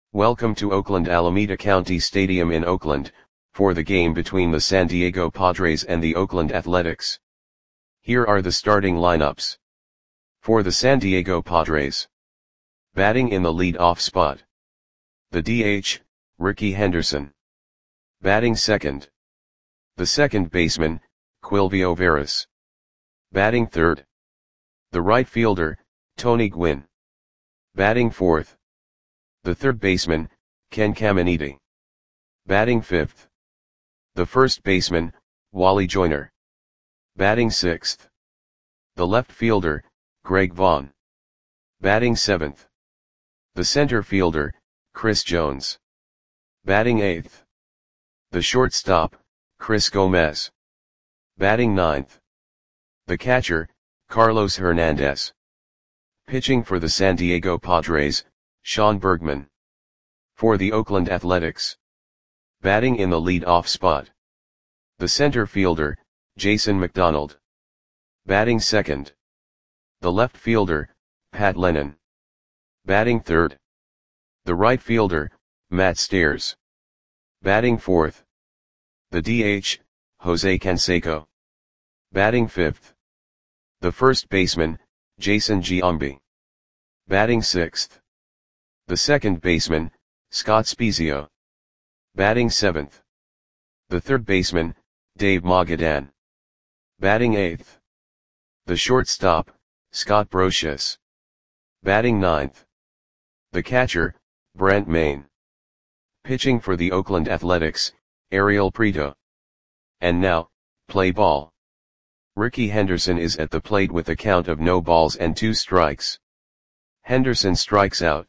Welcome to Oakland Alameda County Stadium in Oakland, for the game between the San Diego Padres and the Oakland Athletics. Here are the starting lineups. For the San Diego Padres. Batting in the lead-off spot. The DH, Ricky Henderson. Batting second. The second baseman, Quilvio Veras. Batting third. The right fielder, Tony Gwynn. Batting fourth. The third baseman, Ken Caminiti. Batting fifth. The first baseman, Wally Joyner. Batting sixth. The left fielder, Greg Vaughn. Batting seventh. The center fielder, Chris Jones. Batting eighth. The shortstop, Chris Gomez. Batting ninth. The catcher, Carlos Hernandez. Pitching for the San Diego Padres, Sean Bergman. For the Oakland Athletics. Batting in the lead-off spot. The center fielder, Jason McDonald. Batting second. The left fielder, Pat Lennon. Batting third. The right fielder, Matt Stairs. Batting fourth. The DH, Jose Canseco. Batting fifth. The first baseman, Jason Giambi. Batting sixth. The second baseman, Scott Spiezio. Batting seventh. The third baseman, Dave Magadan. Batting eighth. The shortstop, Scott Brocious. Batting ninth. The catcher, Brent Main. Pitching for the Oakland Athletics, Ariel Prieto. And now, play ball. Ricky Henderson is at the plate with a count of no balls and 2 strikes. Henderson strikes out.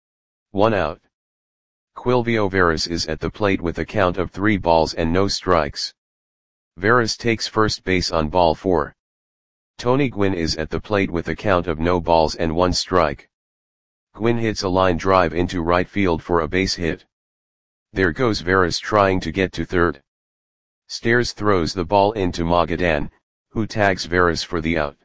1 out. Quilvio Veras is at the plate with a count of 3 balls and no strikes. Veras takes first base on ball 4. Tony Gwynn is at the plate with a count of no balls and 1 strike. Gwynn hits a line drive into right field for a base hit. There goes Veras trying to get to third. Stairs throws the ball into Magadan, who tags Veras for the out.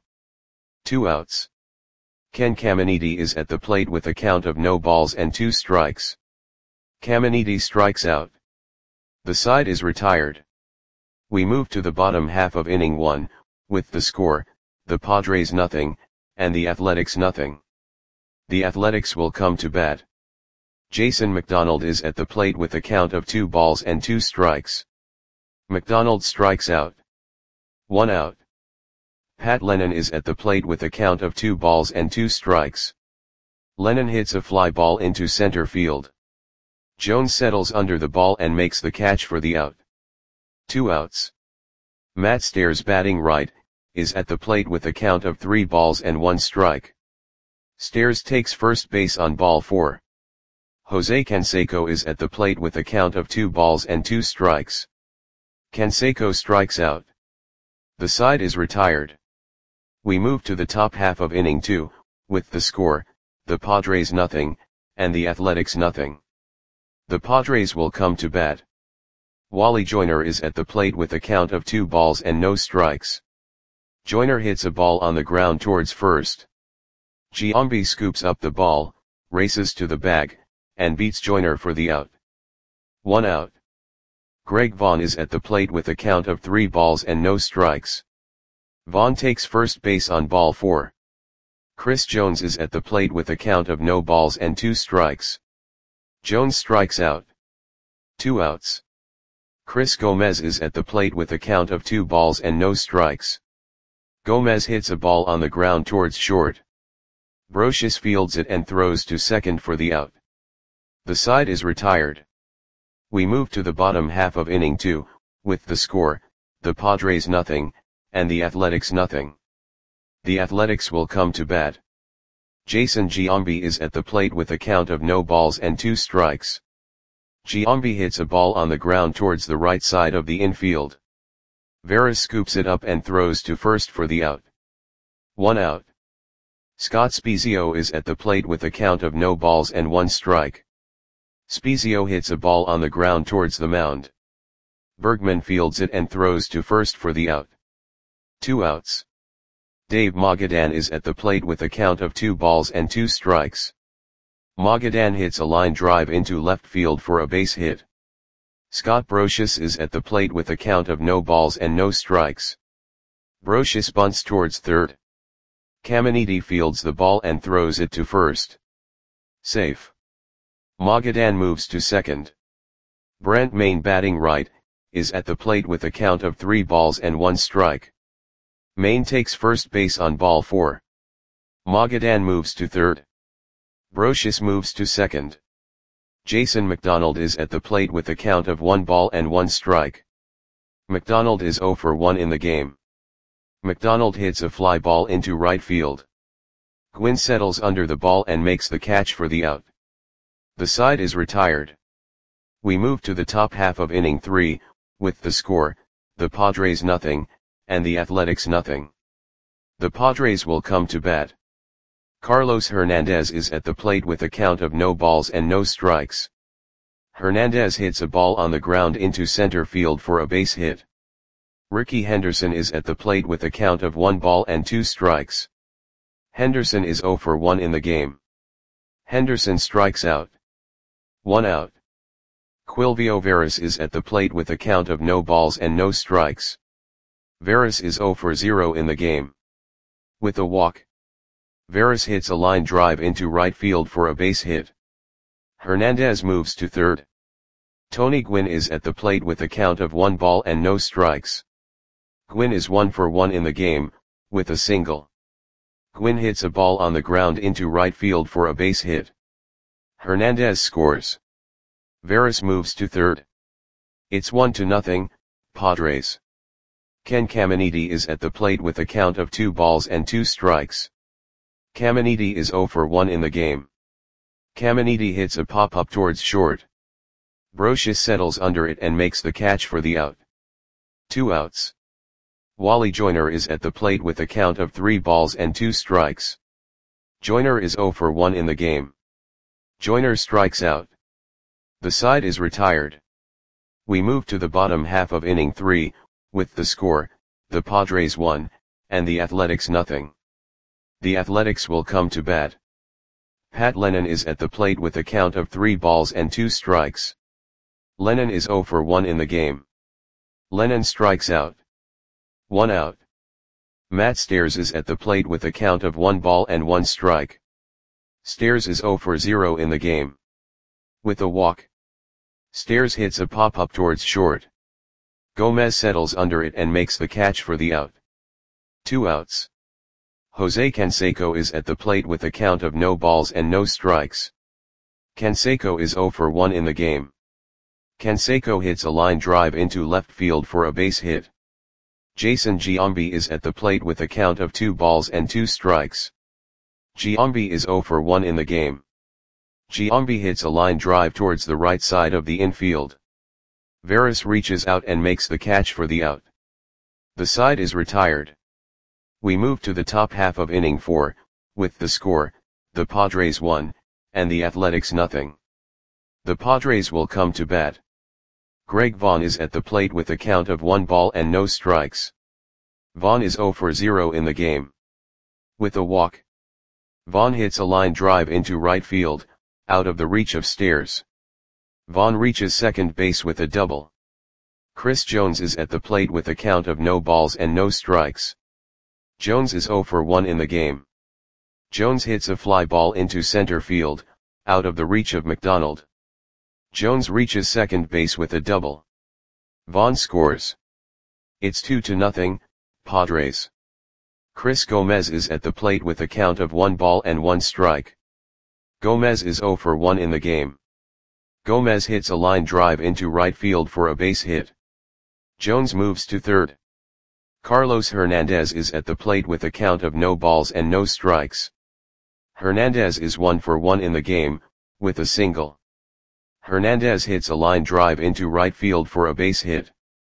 2 outs. Ken Caminiti is at the plate with a count of no balls and 2 strikes. Caminiti strikes out. The side is retired. We move to the bottom half of inning 1, with the score, the Padres nothing, and the Athletics nothing. The Athletics will come to bat. Jason McDonald is at the plate with a count of 2 balls and 2 strikes. McDonald strikes out. 1 out. Pat Lennon is at the plate with a count of 2 balls and 2 strikes. Lennon hits a fly ball into center field. Jones settles under the ball and makes the catch for the out. 2 outs. Matt Stairs, batting right, is at the plate with a count of 3 balls and 1 strike. Stairs takes first base on ball 4. Jose Canseco is at the plate with a count of 2 balls and 2 strikes. Canseco strikes out. The side is retired. We move to the top half of inning 2, with the score, the Padres nothing, and the Athletics nothing. The Padres will come to bat. Wally Joyner is at the plate with a count of 2 balls and no strikes. Joyner hits a ball on the ground towards first. Giambi scoops up the ball, races to the bag, and beats Joyner for the out. 1 out. Greg Vaughn is at the plate with a count of 3 balls and no strikes. Vaughn takes first base on ball 4. Chris Jones is at the plate with a count of no balls and 2 strikes. Jones strikes out. 2 outs. Chris Gomez is at the plate with a count of 2 balls and no strikes. Gomez hits a ball on the ground towards short. Brocious fields it and throws to second for the out. The side is retired. We move to the bottom half of inning 2, with the score, the Padres nothing, and the Athletics nothing. The Athletics will come to bat. Jason Giambi is at the plate with a count of no balls and 2 strikes. Giambi hits a ball on the ground towards the right side of the infield. Veras scoops it up and throws to first for the out. 1 out. Scott Spiezio is at the plate with a count of no balls and 1 strike. Spiezio hits a ball on the ground towards the mound. Bergman fields it and throws to first for the out. 2 outs. Dave Magadan is at the plate with a count of 2 balls and 2 strikes. Magadan hits a line drive into left field for a base hit. Scott Brosius is at the plate with a count of no balls and no strikes. Brosius bunts towards third. Caminiti fields the ball and throws it to first. Safe. Magadan moves to second. Brent Mayne, batting right, is at the plate with a count of 3 balls and 1 strike. Mayne takes first base on ball 4. Magadan moves to third. Brosius moves to second. Jason McDonald is at the plate with a count of 1 ball and 1 strike. McDonald is 0 for 1 in the game. McDonald hits a fly ball into right field. Gwynn settles under the ball and makes the catch for the out. The side is retired. We move to the top half of inning 3, with the score, the Padres 0, and the Athletics 0. The Padres will come to bat. Carlos Hernandez is at the plate with a count of no balls and no strikes. Hernandez hits a ball on the ground into center field for a base hit. Ricky Henderson is at the plate with a count of 1 ball and 2 strikes. Henderson is 0 for 1 in the game. Henderson strikes out. 1 out. Quilvio Veras is at the plate with a count of no balls and no strikes. Veras is 0 for 0 in the game. With a walk. Veras hits a line drive into right field for a base hit. Hernandez moves to third. Tony Gwynn is at the plate with a count of 1 ball and no strikes. Gwynn is 1 for 1 in the game, with a single. Gwynn hits a ball on the ground into right field for a base hit. Hernandez scores. Veras moves to third. It's 1-0, Padres. Ken Caminiti is at the plate with a count of 2 balls and 2 strikes. Caminiti is 0 for 1 in the game. Caminiti hits a pop-up towards short. Brosius settles under it and makes the catch for the out. 2 outs. Wally Joyner is at the plate with a count of 3 balls and 2 strikes. Joyner is 0 for 1 in the game. Joyner strikes out. The side is retired. We move to the bottom half of inning 3, with the score, the Padres 1, and the Athletics 0. The Athletics will come to bat. Pat Lennon is at the plate with a count of 3 balls and 2 strikes. Lennon is 0 for 1 in the game. Lennon strikes out. 1 out. Matt Stairs is at the plate with a count of 1 ball and 1 strike. Stairs is 0 for 0 in the game. With a walk. Stairs hits a pop-up towards short. Gomez settles under it and makes the catch for the out. 2 outs. Jose Canseco is at the plate with a count of no balls and no strikes. Canseco is 0 for 1 in the game. Canseco hits a line drive into left field for a base hit. Jason Giambi is at the plate with a count of 2 balls and 2 strikes. Giambi is 0 for 1 in the game. Giambi hits a line drive towards the right side of the infield. Veras reaches out and makes the catch for the out. The side is retired. We move to the top half of inning 4, with the score, the Padres 1, and the Athletics 0. The Padres will come to bat. Greg Vaughn is at the plate with a count of 1 ball and no strikes. Vaughn is 0 for 0 in the game. With a walk. Vaughn hits a line drive into right field, out of the reach of Stairs. Vaughn reaches second base with a double. Chris Jones is at the plate with a count of no balls and no strikes. Jones is 0 for 1 in the game. Jones hits a fly ball into center field, out of the reach of McDonald. Jones reaches second base with a double. Vaughn scores. It's 2-0, Padres. Chris Gomez is at the plate with a count of 1 ball and 1 strike. Gomez is 0 for 1 in the game. Gomez hits a line drive into right field for a base hit. Jones moves to third. Carlos Hernandez is at the plate with a count of no balls and no strikes. Hernandez is 1 for 1 in the game, with a single. Hernandez hits a line drive into right field for a base hit.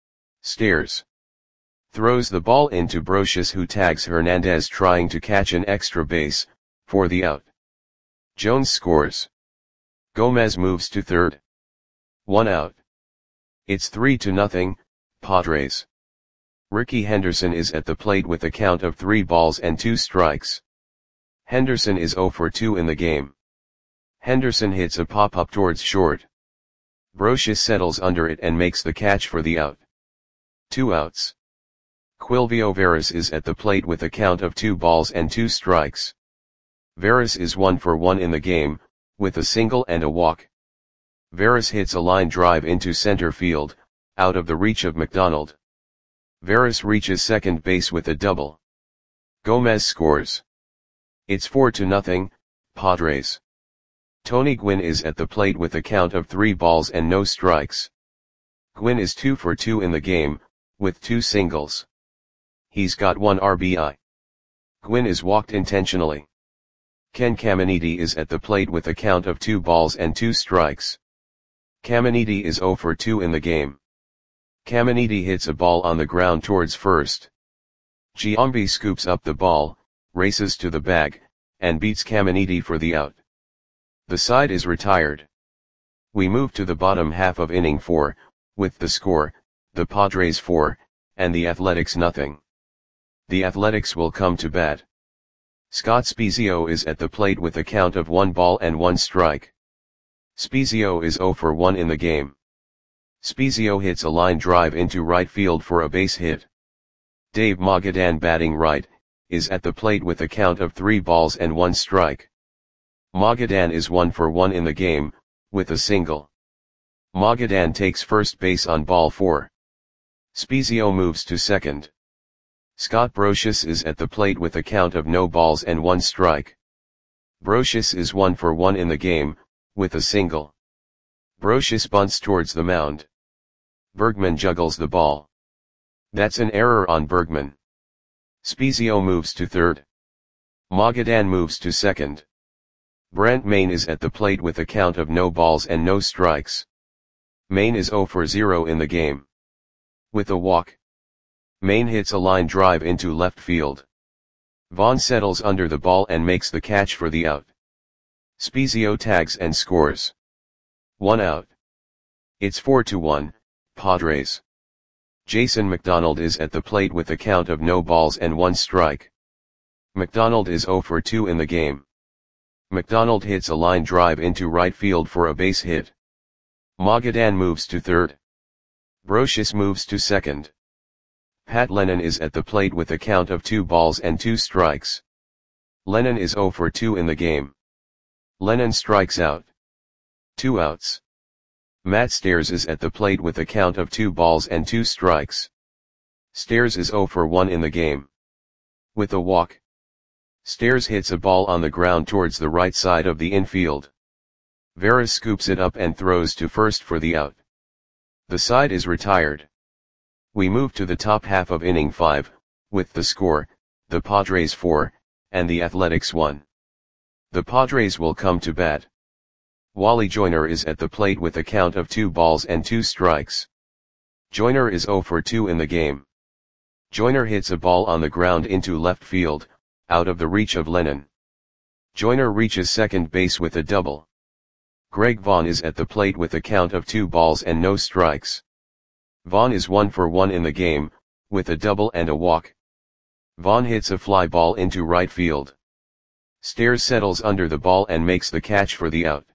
Stairs throws the ball into Brosius, who tags Hernandez trying to catch an extra base, for the out. Jones scores. Gomez moves to third. 1 out. It's 3-0, Padres. Ricky Henderson is at the plate with a count of 3 balls and 2 strikes. Henderson is 0 for 2 in the game. Henderson hits a pop-up towards short. Brocious settles under it and makes the catch for the out. 2 outs. Quilvio Veras is at the plate with a count of 2 balls and 2 strikes. Veras is 1 for 1 in the game, with a single and a walk. Veras hits a line drive into center field, out of the reach of McDonald. Veras reaches second base with a double. Gomez scores. It's 4-0, Padres. Tony Gwynn is at the plate with a count of 3 balls and no strikes. Gwynn is 2 for 2 in the game, with 2 singles. He's got 1 RBI. Gwynn is walked intentionally. Ken Caminiti is at the plate with a count of 2 balls and 2 strikes. Caminiti is 0 for 2 in the game. Caminiti hits a ball on the ground towards first. Giambi scoops up the ball, races to the bag, and beats Caminiti for the out. The side is retired. We move to the bottom half of inning 4, with the score, the Padres 4, and the Athletics nothing. The Athletics will come to bat. Scott Spiezio is at the plate with a count of 1 ball and 1 strike. Spiezio is 0 for 1 in the game. Spiezio hits a line drive into right field for a base hit. Dave Magadan, batting right, is at the plate with a count of 3 balls and 1 strike. Magadan is 1 for 1 in the game, with a single. Magadan takes first base on ball 4. Spiezio moves to second. Scott Brocious is at the plate with a count of no balls and 1 strike. Brocious is 1 for 1 in the game, with a single. Brocious bunts towards the mound. Bergman juggles the ball. That's an error on Bergman. Spiezio moves to third. Magadan moves to second. Brent Mayne is at the plate with a count of no balls and no strikes. Mayne is 0 for 0 in the game. With a walk. Mayne hits a line drive into left field. Vaughn settles under the ball and makes the catch for the out. Spiezio tags and scores. 1 out. It's 4-1, Padres. Jason McDonald is at the plate with a count of no balls and 1 strike. McDonald is 0 for 2 in the game. McDonald hits a line drive into right field for a base hit. Magadan moves to third. Brocious moves to second. Pat Lennon is at the plate with a count of 2 balls and 2 strikes. Lennon is 0 for 2 in the game. Lennon strikes out. 2 outs. Matt Stairs is at the plate with a count of 2 balls and 2 strikes. Stairs is 0 for 1 in the game. With a walk. Stairs hits a ball on the ground towards the right side of the infield. Veras scoops it up and throws to first for the out. The side is retired. We move to the top half of inning 5, with the score, the Padres 4, and the Athletics 1. The Padres will come to bat. Wally Joyner is at the plate with a count of 2 balls and 2 strikes. Joyner is 0 for 2 in the game. Joyner hits a ball on the ground into left field, out of the reach of Lennon. Joyner reaches second base with a double. Greg Vaughn is at the plate with a count of 2 balls and no strikes. Vaughn is 1 for 1 in the game, with a double and a walk. Vaughn hits a fly ball into right field. Stairs settles under the ball and makes the catch for the out.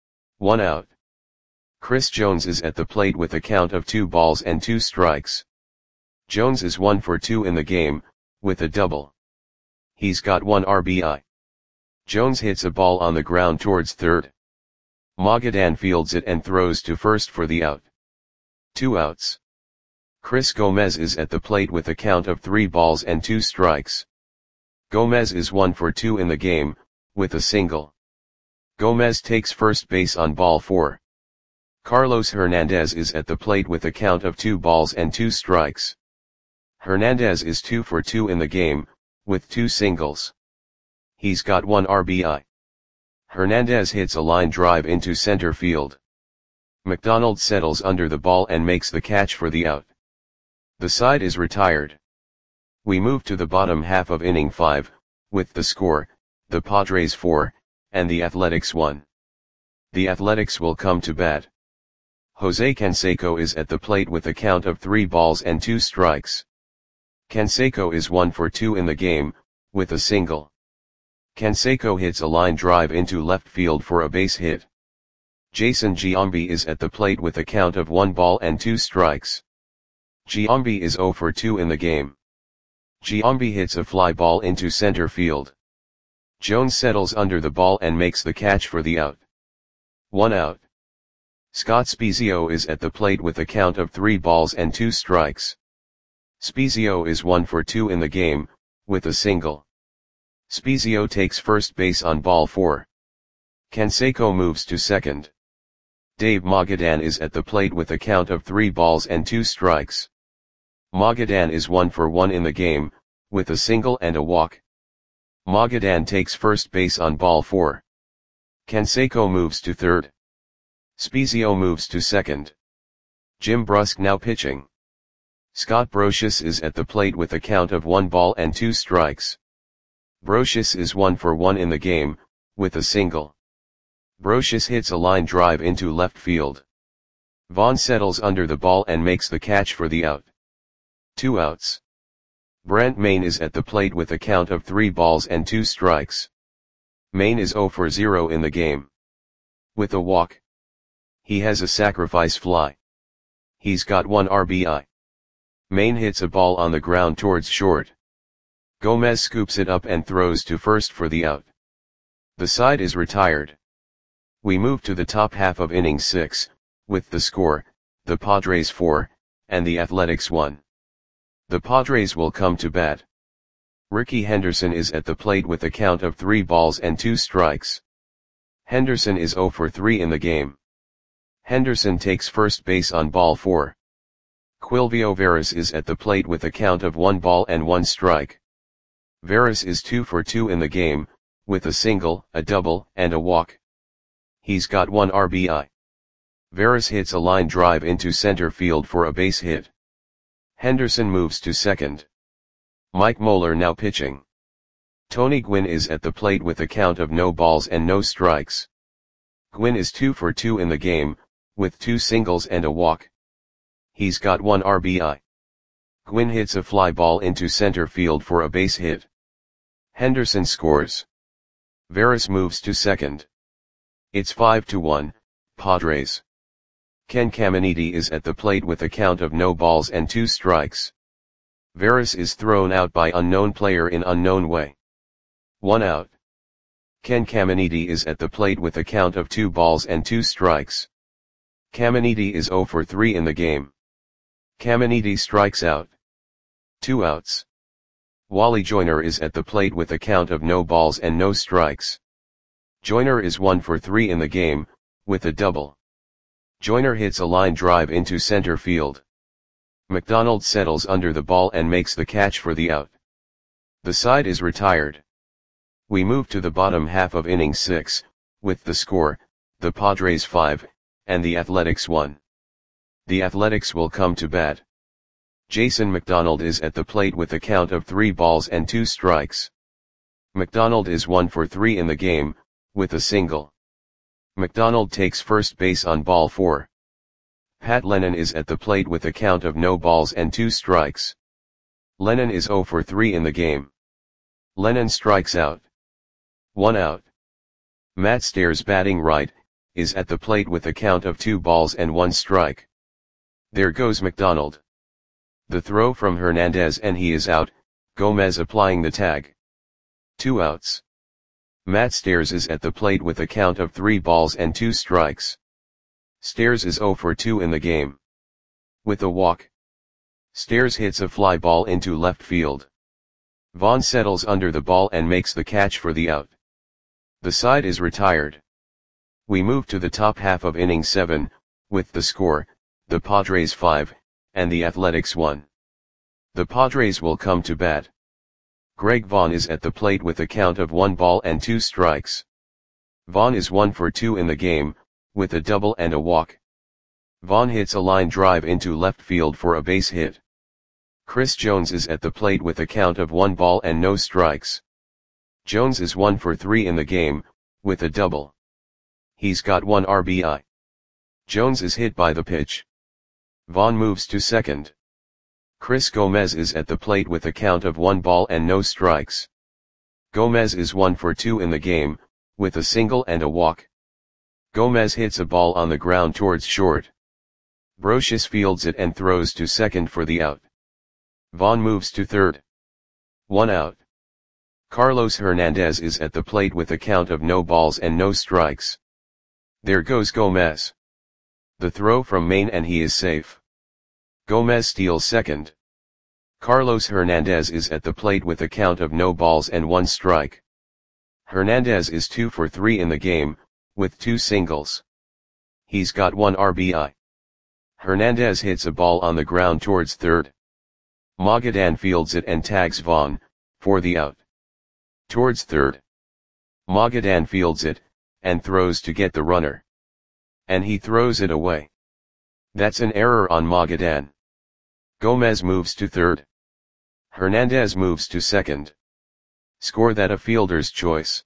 1 out. Chris Jones is at the plate with a count of 2 balls and 2 strikes. Jones is 1 for 2 in the game, with a double. He's got 1 RBI. Jones hits a ball on the ground towards third. Magadan fields it and throws to first for the out. 2 outs. Chris Gomez is at the plate with a count of 3 balls and 2 strikes. Gomez is 1 for 2 in the game, with a single. Gomez takes first base on ball 4. Carlos Hernandez is at the plate with a count of 2 balls and 2 strikes. Hernandez is 2 for 2 in the game, with 2 singles. He's got 1 RBI. Hernandez hits a line drive into center field. McDonald settles under the ball and makes the catch for the out. The side is retired. We move to the bottom half of inning 5, with the score, the Padres 4, and the Athletics 1. The Athletics will come to bat. Jose Canseco is at the plate with a count of 3 balls and 2 strikes. Canseco is 1 for 2 in the game, with a single. Canseco hits a line drive into left field for a base hit. Jason Giambi is at the plate with a count of 1 ball and 2 strikes. Giambi is 0 for 2 in the game. Giambi hits a fly ball into center field. Jones settles under the ball and makes the catch for the out. 1 out. Scott Spiezio is at the plate with a count of 3 balls and 2 strikes. Spiezio is 1 for 2 in the game, with a single. Spiezio takes first base on ball 4. Canseco moves to second. Dave Magadan is at the plate with a count of 3 balls and 2 strikes. Magadan is 1 for 1 in the game, with a single and a walk. Magadan takes first base on ball 4. Canseco moves to third. Spiezio moves to second. Jim Brusque now pitching. Scott Brosius is at the plate with a count of 1 ball and 2 strikes. Brosius is 1 for 1 in the game, with a single. Brosius hits a line drive into left field. Vaughn settles under the ball and makes the catch for the out. 2 outs. Brent Mayne is at the plate with a count of 3 balls and 2 strikes. Mayne is 0 for 0 in the game. With a walk. He has a sacrifice fly. He's got 1 RBI. Mayne hits a ball on the ground towards short. Gomez scoops it up and throws to first for the out. The side is retired. We move to the top half of inning 6, with the score, the Padres 4, and the Athletics 1. The Padres will come to bat. Ricky Henderson is at the plate with a count of 3 balls and 2 strikes. Henderson is 0 for 3 in the game. Henderson takes first base on ball 4. Quilvio Veras is at the plate with a count of 1 ball and 1 strike. Veras is 2 for 2 in the game, with a single, a double, and a walk. He's got 1 RBI. Veras hits a line drive into center field for a base hit. Henderson moves to second. Mike Moeller now pitching. Tony Gwynn is at the plate with a count of no balls and no strikes. Gwynn is 2 for 2 in the game, with 2 singles and a walk. He's got 1 RBI. Gwynn hits a fly ball into center field for a base hit. Henderson scores. Veras moves to second. It's 5-1, Padres. Ken Caminiti is at the plate with a count of no balls and 2 strikes. Veras is thrown out by unknown player in unknown way. 1 out. Ken Caminiti is at the plate with a count of 2 balls and 2 strikes. Caminiti is 0 for 3 in the game. Caminiti strikes out. 2 outs. Wally Joyner is at the plate with a count of no balls and no strikes. Joyner is 1 for 3 in the game, with a double. Joyner hits a line drive into center field. McDonald settles under the ball and makes the catch for the out. The side is retired. We move to the bottom half of inning 6, with the score, the Padres 5, and the Athletics 1. The Athletics will come to bat. Jason McDonald is at the plate with a count of 3 balls and 2 strikes. McDonald is 1 for 3 in the game, with a single. McDonald takes first base on ball 4. Pat Lennon is at the plate with a count of no balls and 2 strikes. Lennon is 0 for 3 in the game. Lennon strikes out. 1 out. Matt Stairs batting right, is at the plate with a count of 2 balls and 1 strike. There goes McDonald. The throw from Hernandez and he is out, Gomez applying the tag. 2 outs. Matt Stairs is at the plate with a count of 3 balls and 2 strikes. Stairs is 0 for 2 in the game. With a walk. Stairs hits a fly ball into left field. Vaughn settles under the ball and makes the catch for the out. The side is retired. We move to the top half of inning 7, with the score, the Padres 5, and the Athletics 1. The Padres will come to bat. Greg Vaughn is at the plate with a count of 1 ball and 2 strikes. Vaughn is 1 for 2 in the game, with a double and a walk. Vaughn hits a line drive into left field for a base hit. Chris Jones is at the plate with a count of 1 ball and no strikes. Jones is 1 for 3 in the game, with a double. He's got 1 RBI. Jones is hit by the pitch. Vaughn moves to second. Chris Gomez is at the plate with a count of 1 ball and no strikes. Gomez is 1 for 2 in the game, with a single and a walk. Gomez hits a ball on the ground towards short. Brocious fields it and throws to second for the out. Vaughn moves to third. 1 out. Carlos Hernandez is at the plate with a count of no balls and no strikes. There goes Gomez. The throw from Maine and he is safe. Gomez steals second. Carlos Hernandez is at the plate with a count of no balls and 1 strike. Hernandez is 2 for 3 in the game, with 2 singles. He's got 1 RBI. Hernandez hits a ball on the ground towards third. Magadan fields it and tags Vaughn, for the out. Towards third. Magadan fields it, and throws to get the runner. And he throws it away. That's an error on Magadan. Gomez moves to third. Hernandez moves to second. Score that a fielder's choice.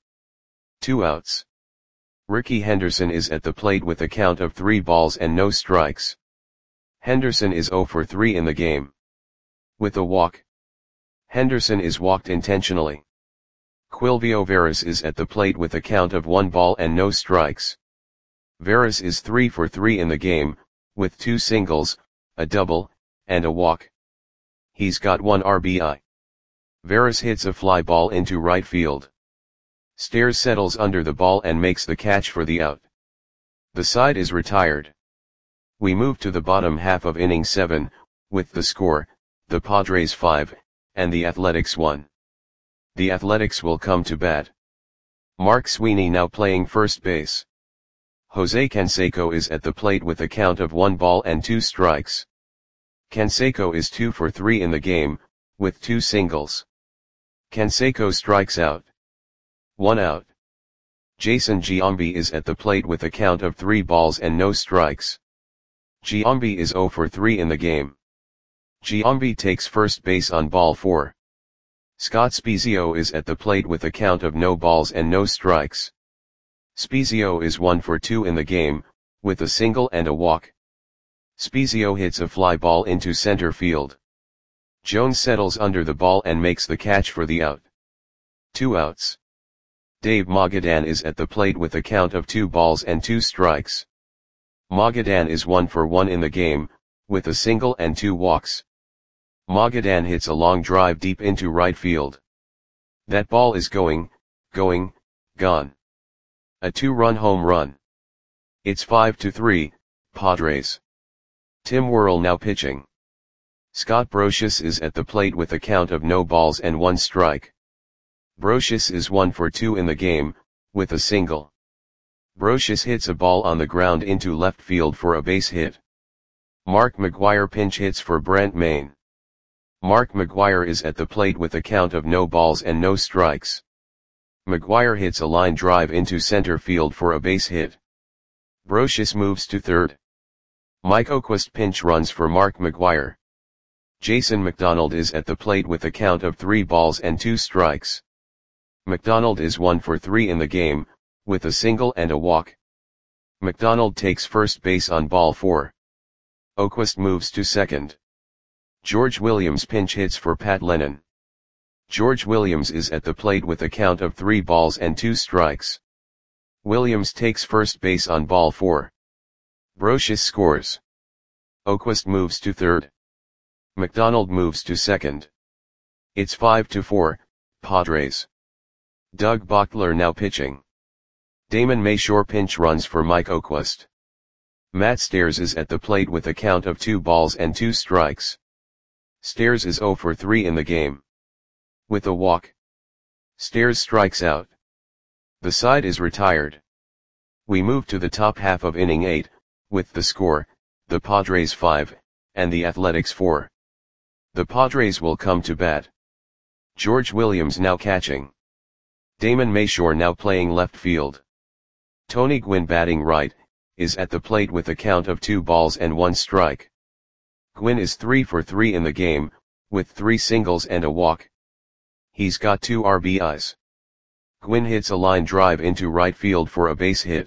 2 outs. Ricky Henderson is at the plate with a count of 3 balls and no strikes. Henderson is 0 for 3 in the game. With a walk. Henderson is walked intentionally. Quilvio Veras is at the plate with a count of 1 ball and no strikes. Veras is 3 for 3 in the game, with 2 singles, a double, and a walk. He's got 1 RBI. Veras hits a fly ball into right field. Stairs settles under the ball and makes the catch for the out. The side is retired. We move to the bottom half of inning 7, with the score, the Padres 5, and the Athletics 1. The Athletics will come to bat. Mark Sweeney now playing first base. Jose Canseco is at the plate with a count of 1 ball and 2 strikes. Canseco is 2 for 3 in the game, with 2 singles. Canseco strikes out. 1 out. Jason Giambi is at the plate with a count of 3 balls and no strikes. Giambi is 0 for 3 in the game. Giambi takes first base on ball 4. Scott Spiezio is at the plate with a count of no balls and no strikes. Spiezio is 1 for 2 in the game, with a single and a walk. Spiezio hits a fly ball into center field. Jones settles under the ball and makes the catch for the out. 2 outs. Dave Magadan is at the plate with a count of 2 balls and 2 strikes. Magadan is 1 for 1 in the game, with a single and 2 walks. Magadan hits a long drive deep into right field. That ball is gone. A 2-run home run. It's 5-3, Padres. Tim Worrell now pitching. Scott Brocious is at the plate with a count of no balls and 1 strike. Brocious is 1 for 2 in the game, with a single. Brocious hits a ball on the ground into left field for a base hit. Mark McGwire pinch hits for Brent Maine. Mark McGwire is at the plate with a count of no balls and no strikes. McGwire hits a line drive into center field for a base hit. Brocious moves to third. Mike Oquist pinch runs for Mark McGwire. Jason McDonald is at the plate with a count of 3 balls and 2 strikes. McDonald is 1 for 3 in the game, with a single and a walk. McDonald takes first base on ball 4. Oquist moves to second. George Williams pinch hits for Pat Lennon. George Williams is at the plate with a count of 3 balls and 2 strikes. Williams takes first base on ball 4. Brocious scores. Oquist moves to third. McDonald moves to second. It's 5-4, Padres. Doug Bochtler now pitching. Damon Mayshore pinch runs for Mike Oquist. Matt Stairs is at the plate with a count of 2 balls and 2 strikes. Stairs is 0 for 3 in the game. With a walk. Stairs strikes out. The side is retired. We move to the top half of inning 8, with the score, the Padres 5, and the Athletics 4. The Padres will come to bat. George Williams now catching. Damon Mayshore now playing left field. Tony Gwynn batting right, is at the plate with a count of 2 balls and 1 strike. Gwynn is 3 for 3 in the game, with 3 singles and a walk. He's got 2 RBIs. Gwynn hits a line drive into right field for a base hit.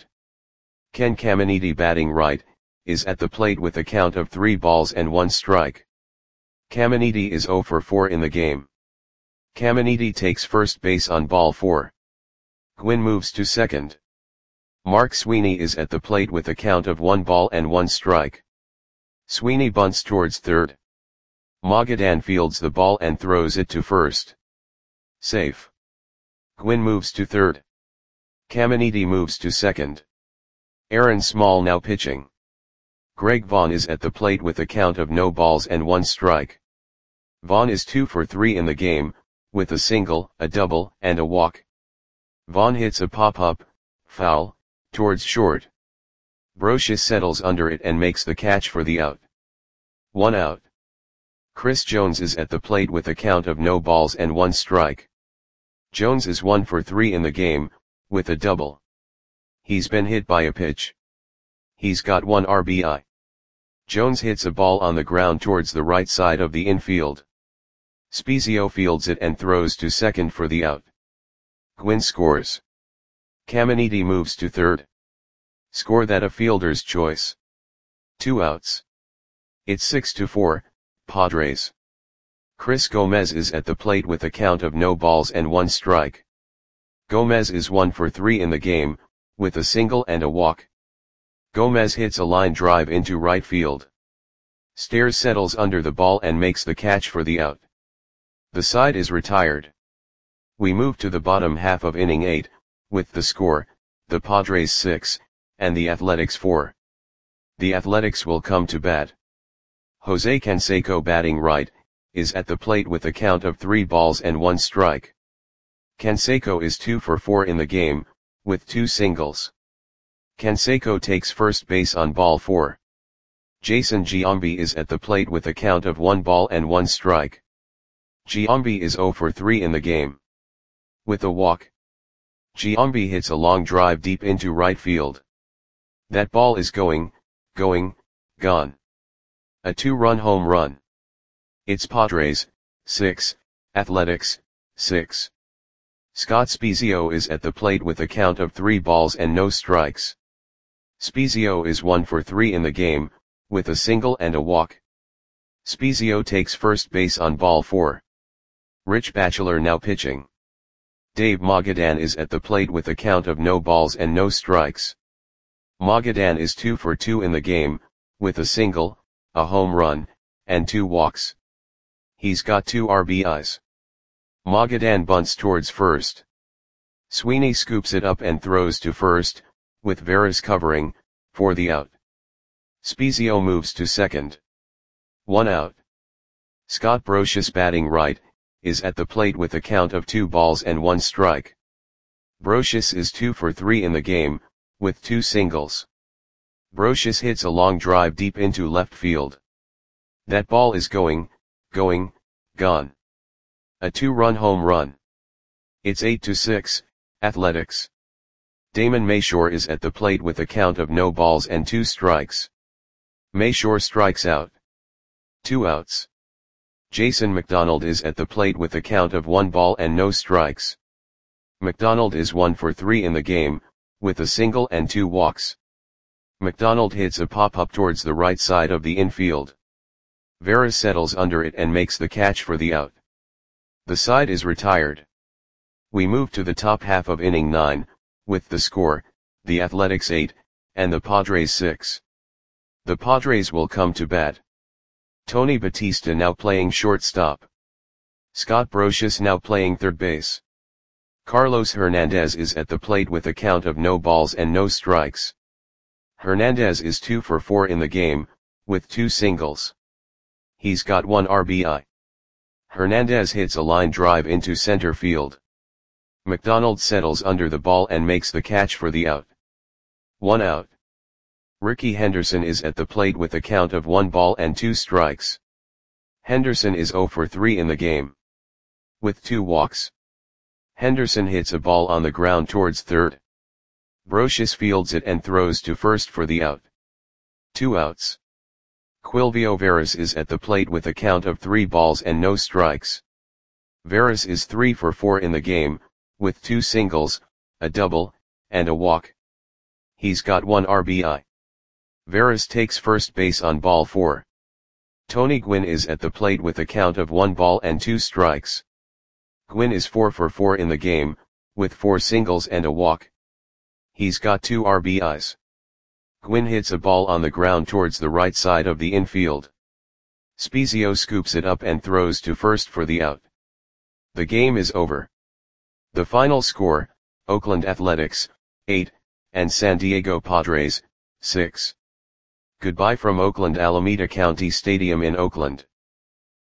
Ken Caminiti batting right, is at the plate with a count of 3 balls and 1 strike. Caminiti is 0 for 4 in the game. Caminiti takes first base on ball 4. Gwynn moves to second. Mark Sweeney is at the plate with a count of 1 ball and 1 strike. Sweeney bunts towards third. Magadan fields the ball and throws it to first. Safe. Gwynn moves to third. Caminiti moves to second. Aaron Small now pitching. Greg Vaughn is at the plate with a count of no balls and 1 strike. Vaughn is 2 for 3 in the game, with a single, a double, and a walk. Vaughn hits a pop-up, foul, towards short. Brocious settles under it and makes the catch for the out. 1 out. Chris Jones is at the plate with a count of no balls and 1 strike. Jones is 1 for 3 in the game, with a double. He's been hit by a pitch. He's got 1 RBI. Jones hits a ball on the ground towards the right side of the infield. Spezio fields it and throws to second for the out. Gwynn scores. Caminiti moves to third. Score that a fielder's choice. 2 outs. It's 6-4, Padres. Chris Gomez is at the plate with a count of no balls and 1 strike. Gomez is 1 for 3 in the game, with a single and a walk. Gomez hits a line drive into right field. Stairs settles under the ball and makes the catch for the out. The side is retired. We move to the bottom half of inning 8, with the score, the Padres 6, and the Athletics 4. The Athletics will come to bat. Jose Canseco, batting right, is at the plate with a count of 3 balls and 1 strike. Canseco is 2 for 4 in the game, with 2 singles. Canseco takes first base on ball 4. Jason Giambi is at the plate with a count of 1 ball and 1 strike. Giambi is 0 for 3 in the game. With a walk. Giambi hits a long drive deep into right field. That ball is going, gone. A 2-run home run. It's Padres, 6, Athletics, 6. Scott Spezio is at the plate with a count of 3 balls and no strikes. Spezio is 1 for 3 in the game, with a single and a walk. Spezio takes first base on ball 4. Rich Batchelor now pitching. Dave Magadan is at the plate with a count of no balls and no strikes. Magadan is 2 for 2 in the game, with a single, a home run, and 2 walks. He's got 2 RBIs. Magadan bunts towards first. Sweeney scoops it up and throws to first, with Veras covering, for the out. Spezio moves to second. 1 out. Scott Brocious, batting right, is at the plate with a count of 2 balls and 1 strike. Brocious is 2 for 3 in the game, with 2 singles. Brocious hits a long drive deep into left field. That ball is going, gone. A 2-run home run. It's 8-6, Athletics. Damon Mayshore is at the plate with a count of no balls and 2 strikes. Mayshore strikes out. 2 outs. Jason McDonald is at the plate with a count of 1 ball and no strikes. McDonald is 1 for 3 in the game, with a single and 2 walks. McDonald hits a pop-up towards the right side of the infield. Veras settles under it and makes the catch for the out. The side is retired. We move to the top half of inning 9, with the score, the Athletics 8, and the Padres 6. The Padres will come to bat. Tony Batista now playing shortstop. Scott Brocious now playing third base. Carlos Hernandez is at the plate with a count of no balls and no strikes. Hernandez is 2 for 4 in the game, with 2 singles. He's got 1 RBI. Hernandez hits a line drive into center field. McDonald settles under the ball and makes the catch for the out. 1 out. Ricky Henderson is at the plate with a count of 1 ball and 2 strikes. Henderson is 0 for 3 in the game. With 2 walks. Henderson hits a ball on the ground towards third. Brocious fields it and throws to first for the out. 2 outs. Quilvio Veras is at the plate with a count of 3 balls and no strikes. Veras is 3 for 4 in the game, with 2 singles, a double, and a walk. He's got 1 RBI. Veras takes first base on ball 4. Tony Gwynn is at the plate with a count of 1 ball and 2 strikes. Gwynn is 4 for 4 in the game, with 4 singles and a walk. He's got 2 RBIs. Gwynn hits a ball on the ground towards the right side of the infield. Spezio scoops it up and throws to first for the out. The game is over. The final score, Oakland Athletics, 8, and San Diego Padres, 6. Goodbye from Oakland Alameda County Stadium in Oakland.